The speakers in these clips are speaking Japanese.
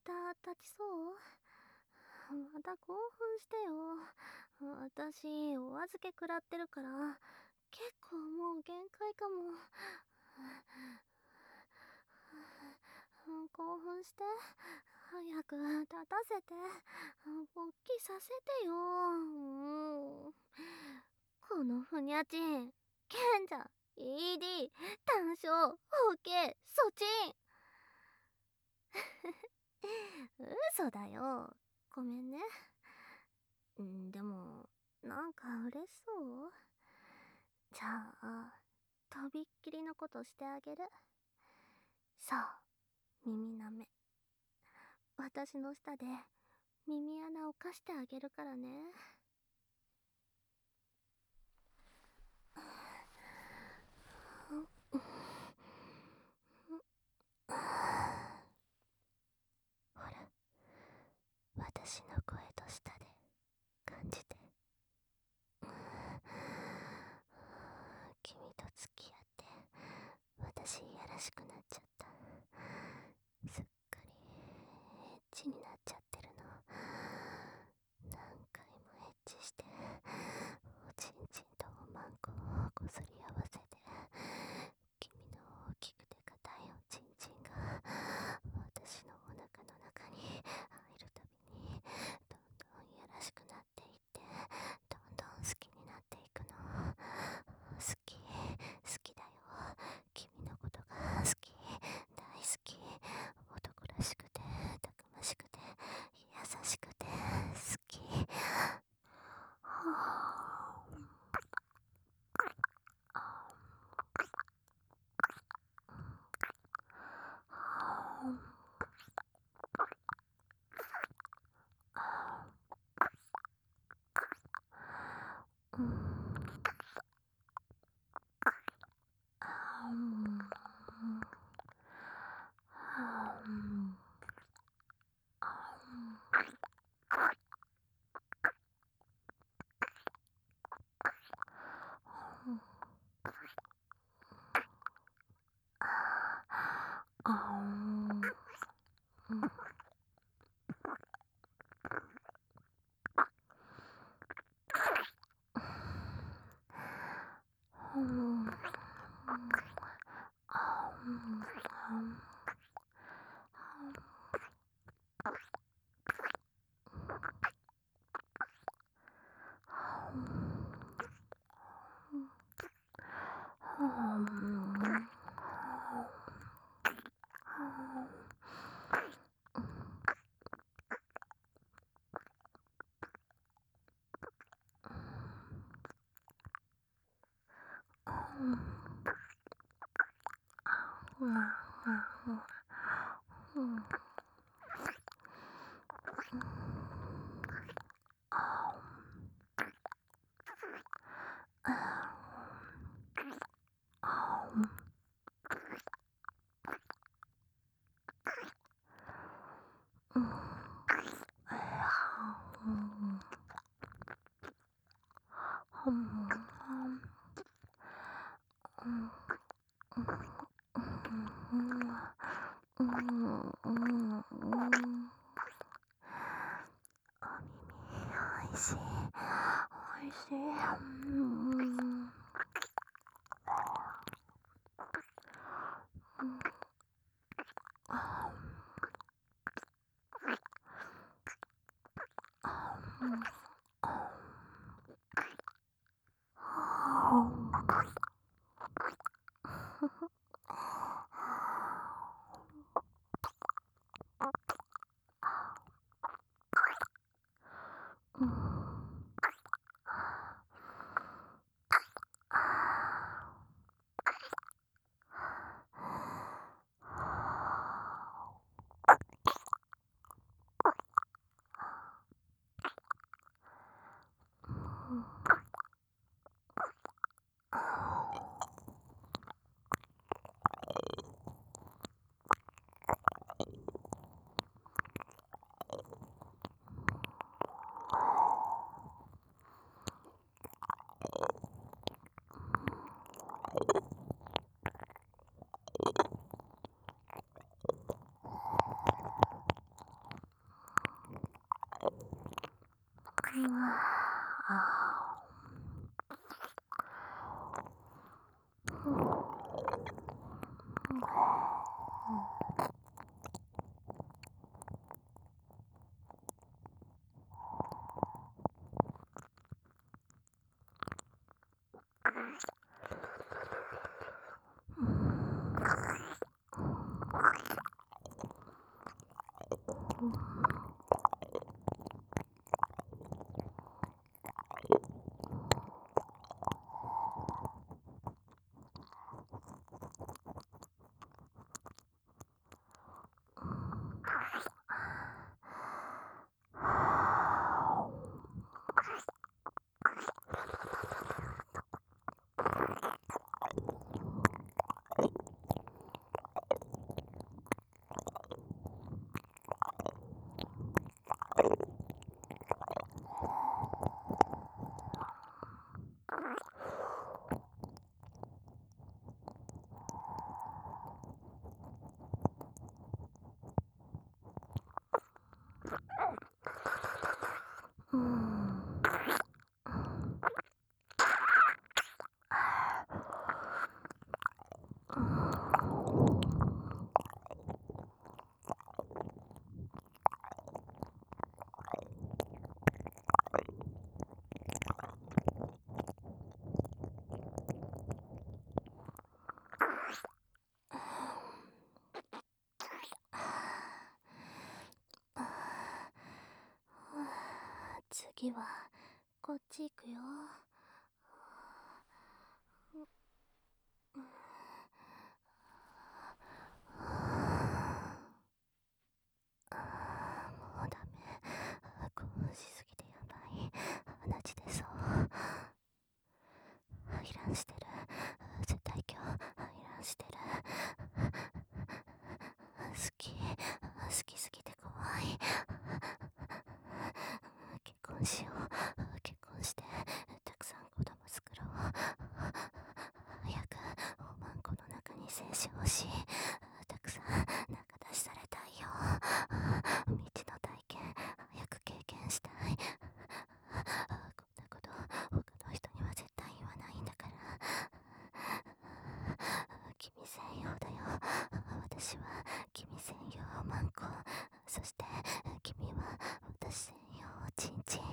た立ちそう？また興奮してよ。私、お預け食らってるから、結構もう限界かも。興奮して、早く立たせて、勃起させてよ。このふにゃちん、賢者、ED、単勝、OK、ソチン。嘘だよ。ごめんね。でも、なんか嬉しそう？じゃあ、とびっきりのことしてあげる。そう、耳なめ。私の下で耳穴を貸してあげるからね。ほら、私の声と舌で感じて。君と付き合って私いやらしくなっちゃった。すっかりエッチになっちゃってるの。何回もエッチしておちんちんとおまんこをこすり合わせて、君の大きくて硬いおちんちんが私のお腹の中に入るたびにどんどんいやらしくなっていって、どんどん好きになっていくの。好き、好きだよ。君のことが好き、大好き。男らしくてたくましくて優しくて好き。おいしい、おいしい。 次はこっち行くよ。もうダメ。興奮しすぎてやばい。マジでそう。イランしてる。絶対今日イランしてる。好きすぎて怖い。結婚しよう。結婚してたくさん子供作ろう。早くおまんこの中に精子欲しい。たくさん中出しされたいよ。未知の体験早く経験したい。こんなこと他の人には絶対言わないんだから。君専用だよ。私は君専用マンコ。そして君は私専用チンチン。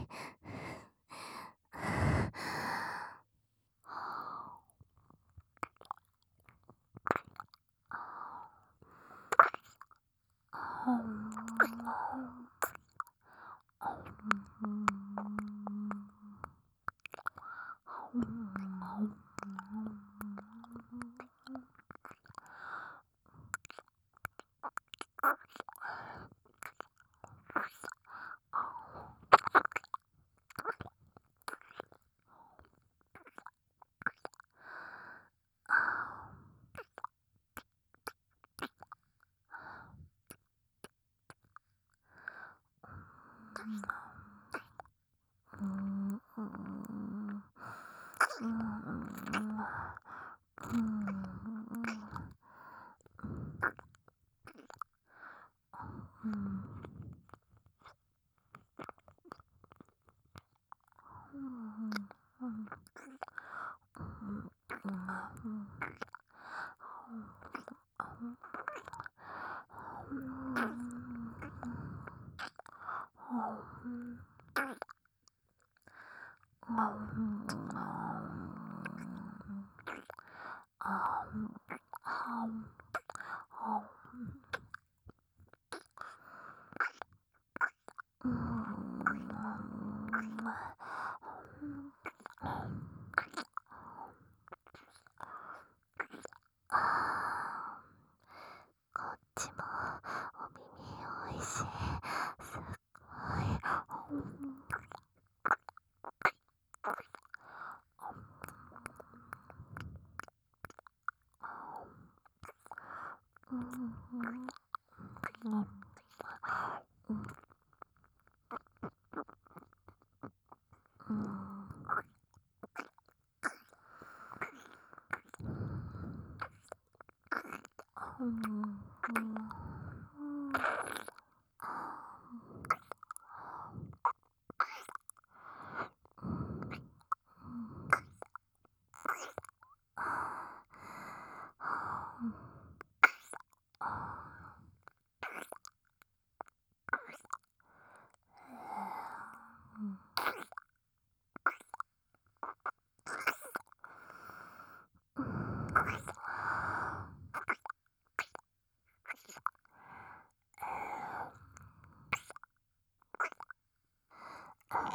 こっちもお耳おいしい。すっごい。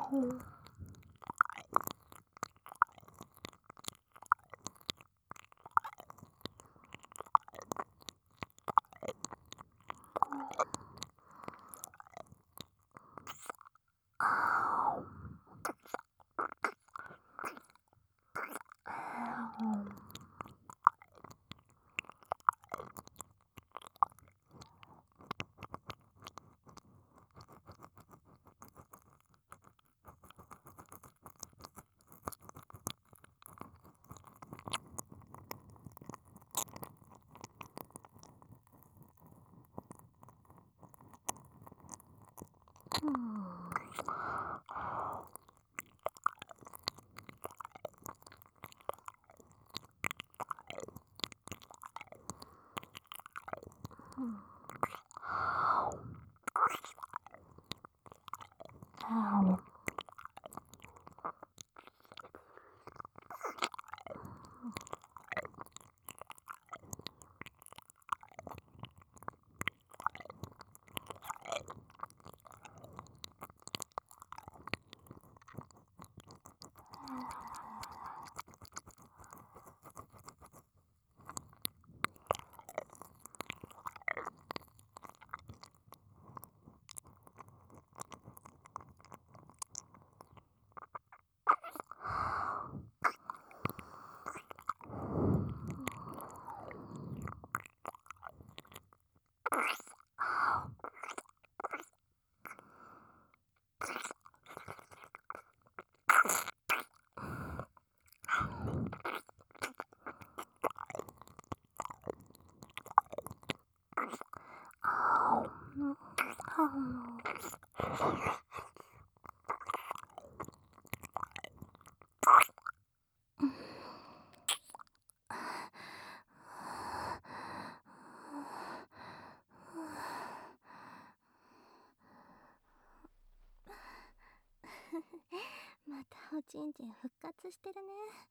またおちんちん復活してるね。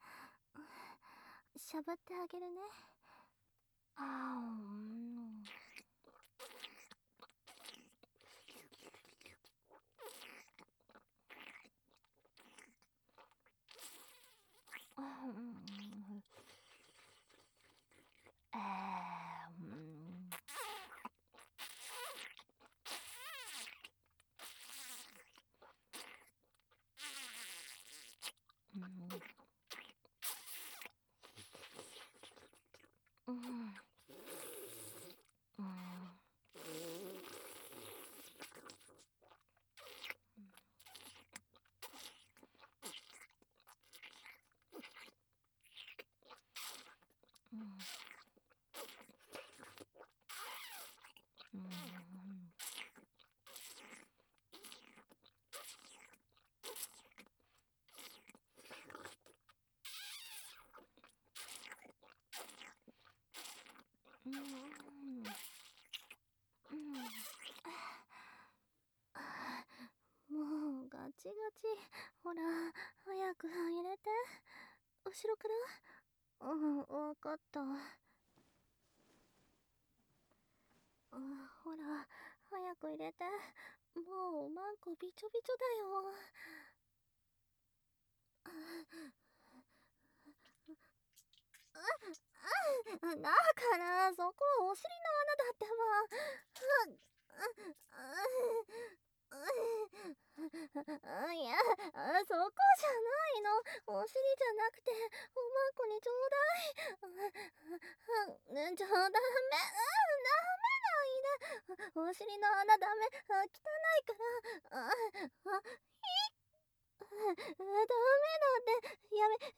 しゃぶってあげるね。もうガチガチ。ほら、早く入れて。後ろから。わかった。ほら、早く入れて。もうマンコびちょびちょだよ。だからそこはお尻の穴だってば。いや、そこじゃないの。お尻じゃなくておまんこにちょうだい。ダメないで。お尻の穴ダメ。汚いから。ダメだって。やめて。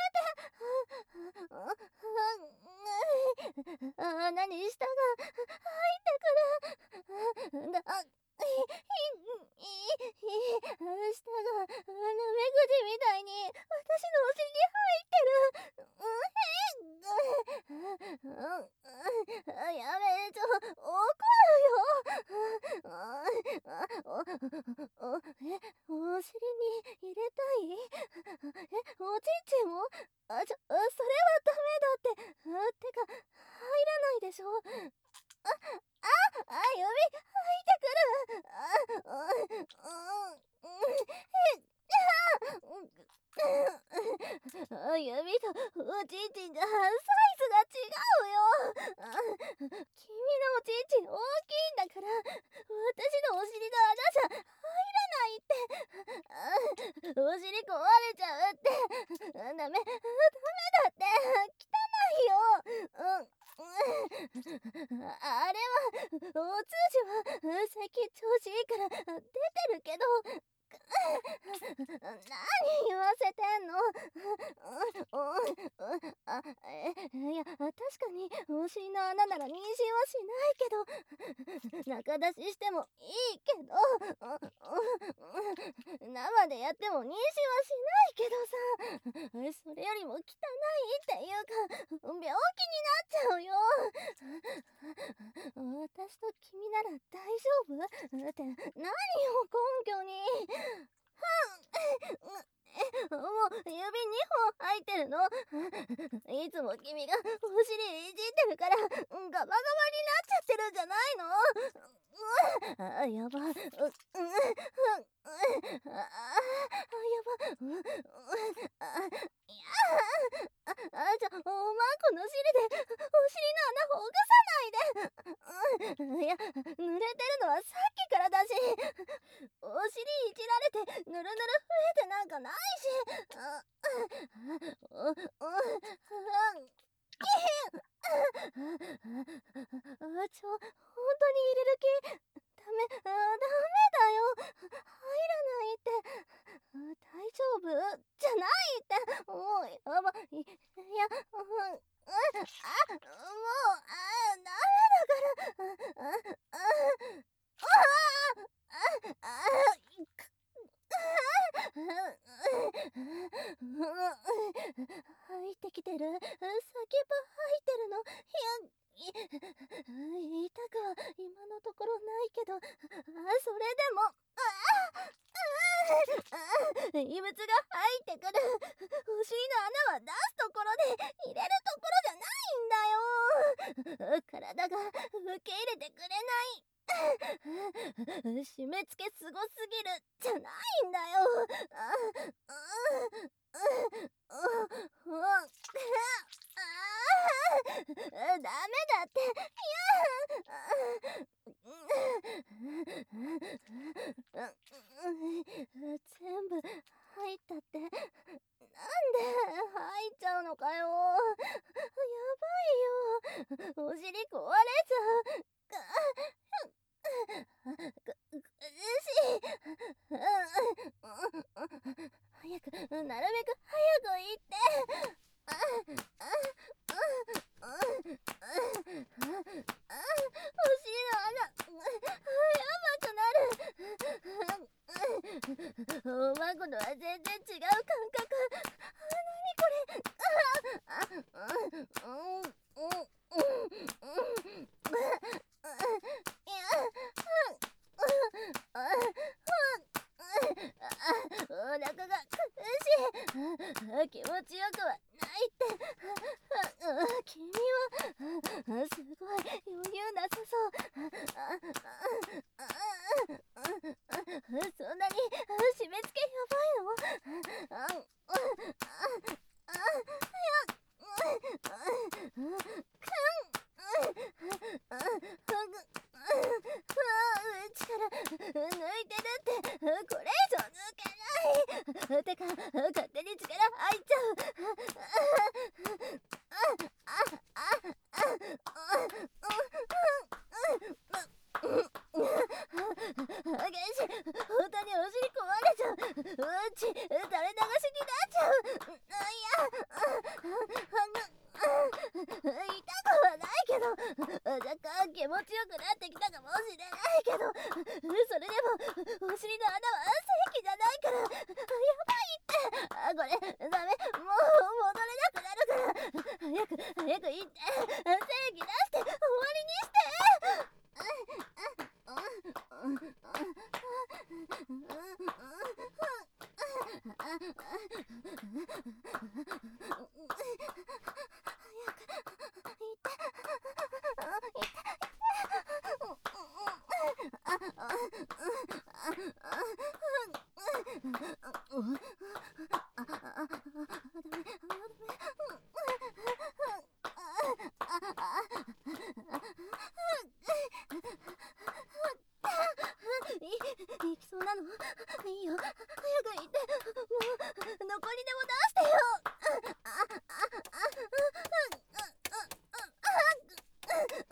何舌が入ってくる。舌がナメクジみたいに私のお尻に入ってる。やめ怒るよ。お尻に入れたい？おちんちんも？それはダメだって。てか、入らないでしょ。指入ってくる。 指とおちんちんじゃサイズが違うよ。君のおちんちん大きいんだから私のお尻の穴じゃ入らないって。お尻壊れちゃうって。ダメだって汚いよ。あれはお通じは最近調子いいから出てるけど、何言わせてんの。いや、確かにお尻の穴なら妊娠はしないけど、中出ししてもいいけど、生でやっても妊娠はしないけどさ、それよりも汚いっていうか病気になっちゃうよ。私と君なら大丈夫って何を根拠に。もう指2本入ってるの。いつも君がお尻いじってるからガバガバになっちゃってるんじゃないの。やば。やば。じゃ、お前この尻でお尻の穴ほぐさないで。いや、濡れてるのはさっきからだし、お尻いじられてぬるぬる増えてなんかないし。本当に入れる気？ダメだよ。入らないって。大丈夫じゃないって。もうやばい。いや、もうダメだから。入ってきてる。先っぽ入ってるの。痛くは今のところないけど、それでも異物が入ってくる。お尻の穴は出すところで入れるところじゃないんだよ。体が受け入れてくれない。締め付けすごすぎるじゃないんだよ。ダメだって。全部入ったって。なんで入っちゃうのかよ。やばいよ。お尻壊れちゃう。苦しい。早く、なるべく早く行って。お尻の穴やばくなる。おまごのは全然違う感覚。何これ。お腹が苦しい。気持ちよくはないって。君はすごい余裕なさそう。そんなに締め付けやばいの？力抜いてるって。これ以上抜けない。てか勝手に力入っちゃう。激しい。本当にお尻壊れちゃう。うんち垂れ流しになっちゃう。痛くはないけど、若干気持ちよくなってきたかもしれないけど、それでもお尻の穴は正規じゃないからやばいって。これダメ。もう戻れなくなるから。早く行って正規出して終わりにして。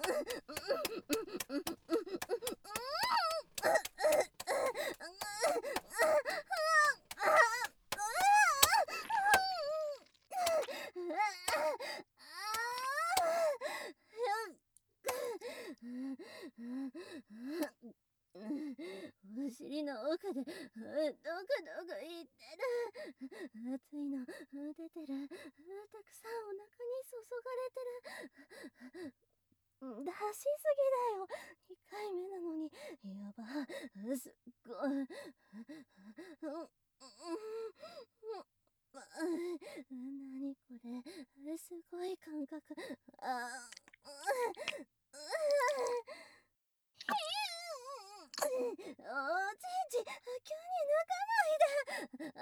お尻の奥でドクドク言ってる。熱いの出てる。たくさんお腹に注がれてる。出しすぎだよ。2回目なのに。やば。すっごい。なにこれ。すごい感覚。おじいち、急に抜かないで。ダメダメダメ。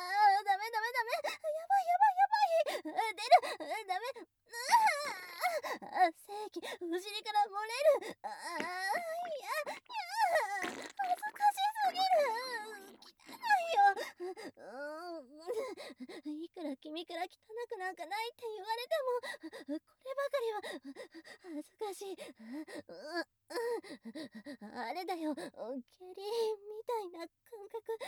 やばい。出る。ダメ。正気、お尻から漏れる。恥ずかしすぎる。汚いよ。いくら君から汚くなんかないって言われても、こればかりは恥ずかしい。あれだよ、下痢みたいな感覚。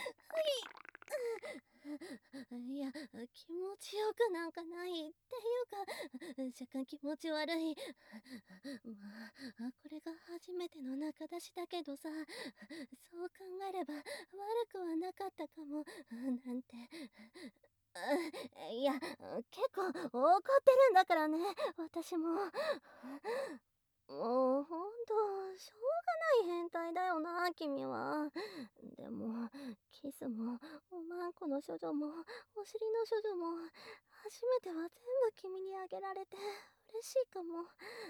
いや、気持ちよくなんかないっていうか、若干気持ち悪い。まあ、これが初めての中出しだけどさ、そう考えれば悪くはなかったかも、なんて。いや、結構怒ってるんだからね、私も。もうほんと、しょうがない変態だよな、君は。でも、キスも、おまんこの処女も、お尻の処女も、初めては全部君にあげられて、嬉しいかも。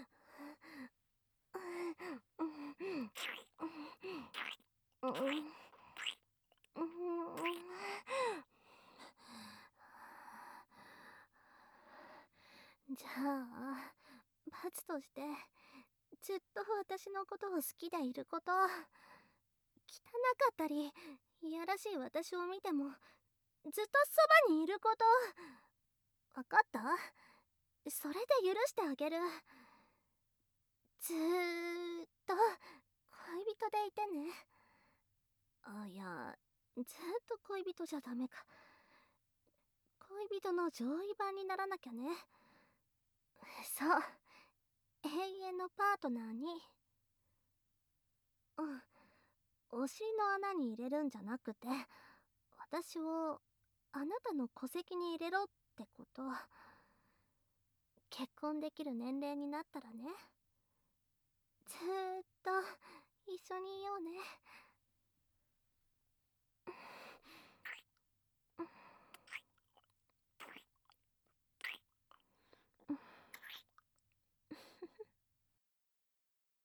じゃあ、罰として、ずっと私のことを好きでいること、汚かったり、いやらしい私を見ても、ずっとそばにいること。わかった？それで許してあげる。ずーっと恋人でいてね。いや、ずーっと恋人じゃダメか。恋人の上位版にならなきゃね。そう。永遠のパートナーに。お尻の穴に入れるんじゃなくて、私をあなたの戸籍に入れろってこと。結婚できる年齢になったらね。ずーっと一緒にいようね。